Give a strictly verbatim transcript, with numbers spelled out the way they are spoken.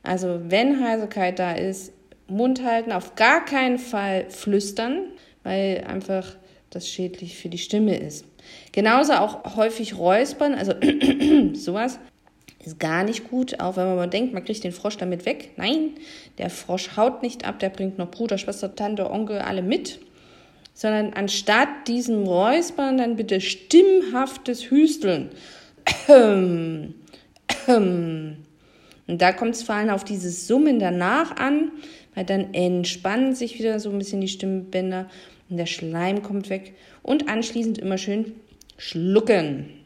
Also wenn Heiserkeit da ist, Mund halten, auf gar keinen Fall flüstern, weil einfach das schädlich für die Stimme ist. Genauso auch häufig räuspern, also sowas ist gar nicht gut, auch wenn man mal denkt, man kriegt den Frosch damit weg. Nein, der Frosch haut nicht ab, der bringt noch Bruder, Schwester, Tante, Onkel, alle mit. Sondern anstatt diesem Räuspern dann bitte stimmhaftes Hüsteln. Und da kommt es vor allem auf dieses Summen danach an, weil dann entspannen sich wieder so ein bisschen die Stimmbänder und der Schleim kommt weg. Und anschließend immer schön schlucken.